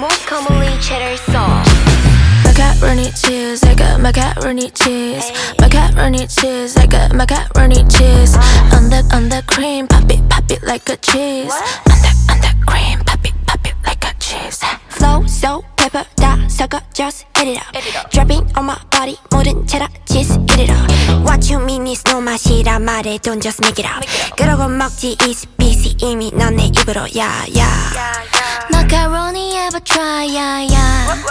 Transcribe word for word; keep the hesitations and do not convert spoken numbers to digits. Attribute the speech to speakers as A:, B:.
A: most commonly cheddar sauce.
B: Macaroni cheese, I got macaroni cheese. Macaroni cheese, I got macaroni cheese. On the on the cream, pop it, pop it like a cheese. On the on the cream, pop it, pop it like a cheese. Flow, so pepper, 다 섞어, just eat it up. Dropping on my body, 모든 체라 cheese, eat it up. What you mean is no 맛이라 말해, don't just make it up. 그러고 먹지 easy peasy 이미 넌 내 입으로, yeah yeah. Macaroni ever try, yeah yeah.